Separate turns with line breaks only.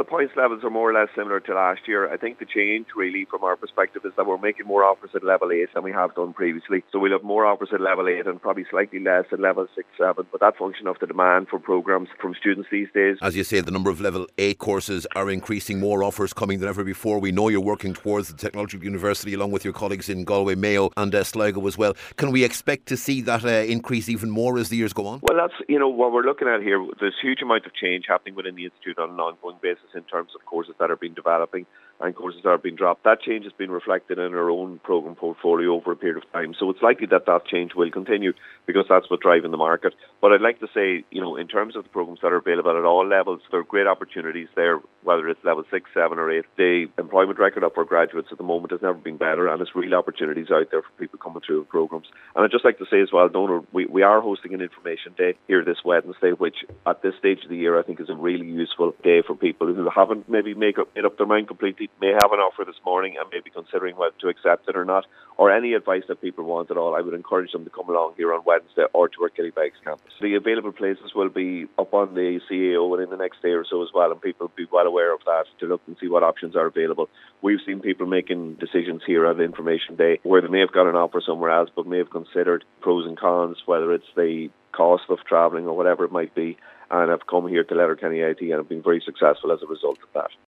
points levels are more or less similar to last year. I think the change really from our perspective is that we're making more offers at level 8 than we have done previously. So we'll have more offers at level 8 and probably slightly less at level 6, 7. But that's a function of the demand for programmes from students these days.
As you say, the number of level 8 courses are increasing, more offers coming than ever before. We know you're working towards the Technological University along with your colleagues in Galway, Mayo and Sligo as well. Can we expect to see that increase even more as the years go on?
Well, that's what we're looking at here. There's a huge amount of change happening within the Institute on an ongoing basis in terms of courses that are being developing and courses that are being dropped. That change has been reflected in our own programme portfolio over a period of time. So it's likely that change will continue because that's what's driving the market. But I'd like to say, in terms of the programmes that are available at all levels, there are great opportunities there, whether it's level 6, 7 or 8. The employment record of our graduates at the moment has never been better, and there's real opportunities out there for people coming through programmes. And I'd just like to say as well, Donor, we are hosting an information day here this Wednesday, which at this stage of the year I think is a really useful day for people who haven't maybe made up their mind completely, may have an offer this morning and may be considering whether to accept it or not, or any advice that people want at all. I would encourage them to come along here on Wednesday or to our Killybegs campus. The available places will be up on the CAO within the next day or so as well, and people will be well aware of that to look and see what options are available. We've seen people making decisions here at Information Day where they may have got an offer somewhere else but may have considered pros and cons, whether it's the cost of travelling or whatever it might be, and have come here to Letterkenny IT and have been very successful as a result of that.